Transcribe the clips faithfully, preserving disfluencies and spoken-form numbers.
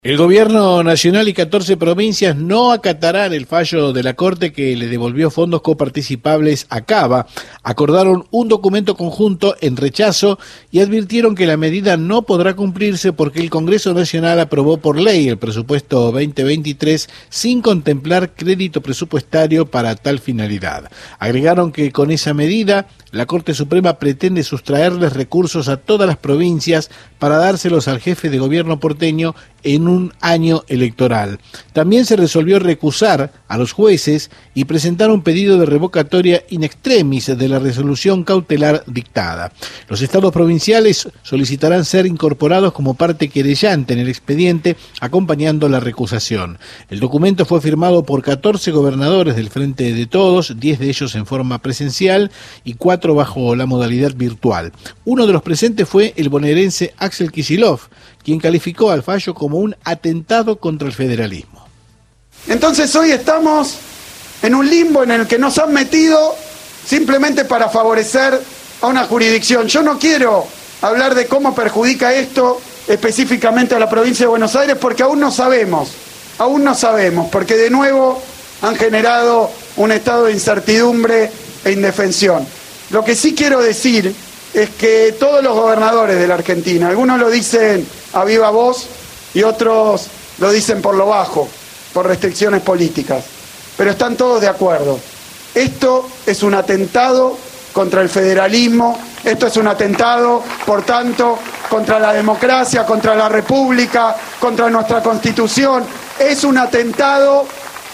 El gobierno nacional y catorce provincias no acatarán el fallo de la Corte que le devolvió fondos coparticipables a Cava. Acordaron un documento conjunto en rechazo y advirtieron que la medida no podrá cumplirse porque el Congreso Nacional aprobó por ley el presupuesto veinte veintitrés sin contemplar crédito presupuestario para tal finalidad. Agregaron que con esa medida la Corte Suprema pretende sustraerles recursos a todas las provincias para dárselos al jefe de gobierno porteño en un año electoral. También se resolvió recusar a los jueces y presentar un pedido de revocatoria in extremis de la resolución cautelar dictada. Los estados provinciales solicitarán ser incorporados como parte querellante en el expediente, acompañando la recusación. El documento fue firmado por catorce gobernadores del Frente de Todos, diez de ellos en forma presencial y cuatro bajo la modalidad virtual. Uno de los presentes fue el bonaerense Axel Kicillof, quien calificó al fallo como un atentado contra el federalismo. Entonces hoy estamos en un limbo en el que nos han metido simplemente para favorecer a una jurisdicción. Yo no quiero hablar de cómo perjudica esto específicamente a la provincia de Buenos Aires porque aún no sabemos, aún no sabemos, porque de nuevo han generado un estado de incertidumbre e indefensión. Lo que sí quiero decir es que todos los gobernadores de la Argentina, algunos lo dicen a viva voz y otros lo dicen por lo bajo, por restricciones políticas, pero están todos de acuerdo. Esto es un atentado contra el federalismo, esto es un atentado, por tanto, contra la democracia, contra la república, contra nuestra Constitución, es un atentado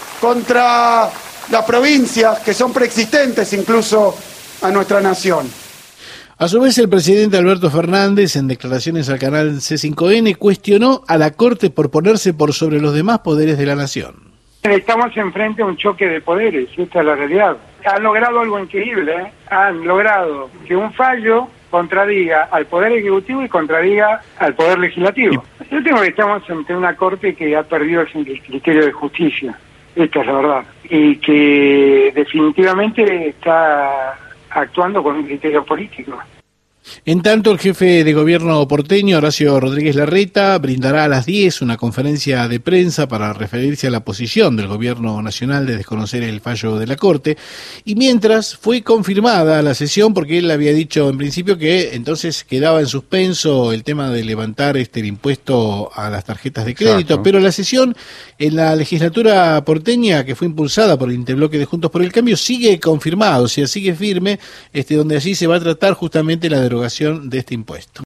contra las provincias que son preexistentes incluso a nuestra nación. A su vez, el presidente Alberto Fernández, en declaraciones al canal C cinco N, cuestionó a la Corte por ponerse por sobre los demás poderes de la nación. Estamos enfrente a un choque de poderes, esta es la realidad. Han logrado algo increíble, ¿eh? Han logrado que un fallo contradiga al Poder Ejecutivo y contradiga al Poder Legislativo. Yo tengo que estamos ante una Corte que ha perdido el criterio de justicia, esta es la verdad, y que definitivamente está actuando con un criterio político. En tanto, el jefe de gobierno porteño, Horacio Rodríguez Larreta, brindará a las diez una conferencia de prensa para referirse a la posición del gobierno nacional de desconocer el fallo de la Corte, y mientras fue confirmada la sesión, porque él había dicho en principio que entonces quedaba en suspenso el tema de levantar este el impuesto a las tarjetas de crédito. Exacto. Pero la sesión en la legislatura porteña, que fue impulsada por el interbloque de Juntos por el Cambio, sigue confirmado, o sea, sigue firme, este, donde allí se va a tratar justamente la derogación de este impuesto.